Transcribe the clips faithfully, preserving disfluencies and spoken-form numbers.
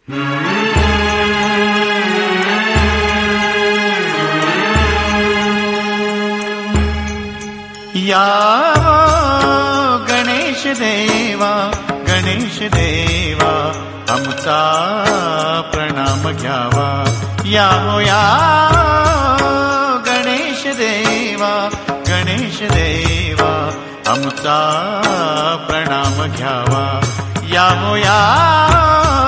यावो गणेश देवा गणेश देवा आमचा प्रणाम घ्यावा यावो यावो गणेश देवा गणेश देवा आमचा प्रणाम घ्यावा यावो यावो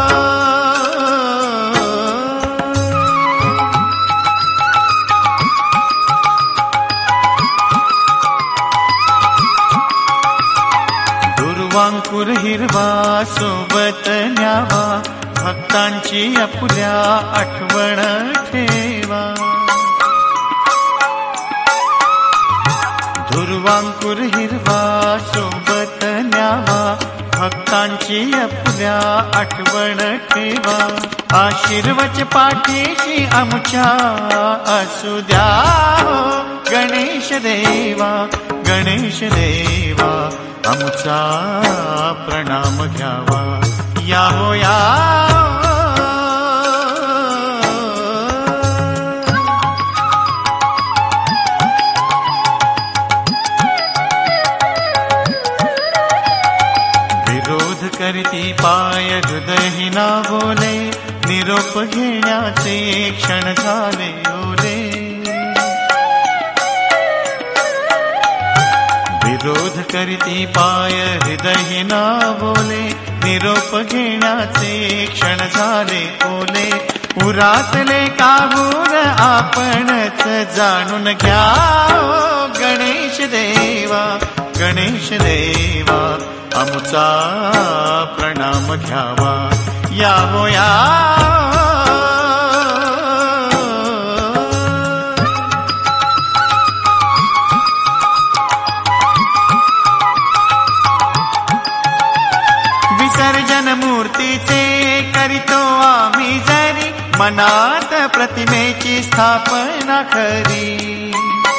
दुर्वांकुर हिरवा सोबत न्यावा भक्तांची आपुल्या आठवण ठेवा दुर्वांकुर हिरवा सोबत न्यावा भक्तांची आपुल्या आठवण ठेवा आशीर्वच पाठीशी आमच्या असू द्या गणेश देवा गणेश देवा आमचा प्रणाम घ्यावा यावो यावो विरोध करती पाय हृदय ना बोले निरोप घेण्याचे क्षण झाले ओले विरोध करती पाय हृदय ना बोले निरोप घेण्याचे क्षण झाले ओले उरातले काहून आपणच जाणून घ्या गणेश देवा गणेश देवा आमचा प्रणाम घ्यावा यावो यावो विसर्जन मूर्तीचे करीतो आम्ही जरी मनात प्रतिमेची स्थापना खरी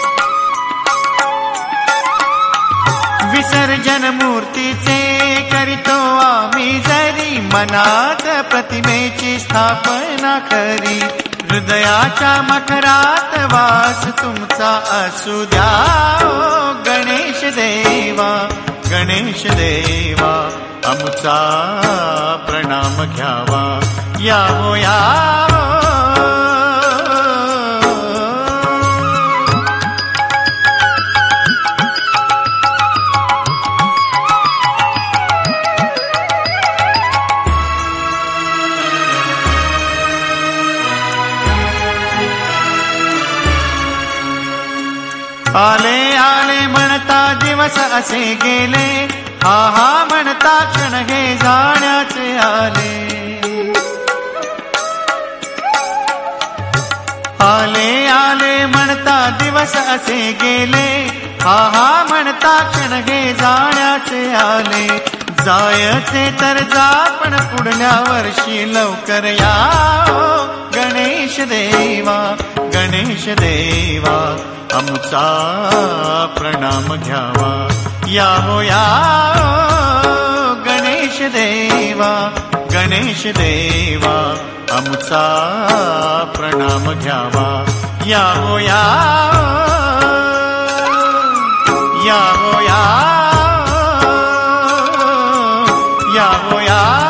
विसर्जन मूर्तीचे करीतो आम्ही जरी मनात प्रतिमेची स्थापना खरी हृदयाच्या मखरात वास तुमचा असू द्या गणेश देवा गणेश देवा आमचा प्रणाम घ्यावा यावो यावो आले आले म्हणता दिवस असे गेले हा हा म्हणता क्षण हे जाण्याचे आले आले आले म्हणता दिवस असे गेले हा हा म्हणता क्षण हे जाण्याचे आले जायचे तर जा पण पुढल्या वर्षी लवकर या गणेश देवा गणेश देवा आमचा प्रणाम घ्यावा यावो यावो गणेश देवा गणेश देवा आमचा प्रणाम घ्यावा यावो यावो यावो यावो यावो यावो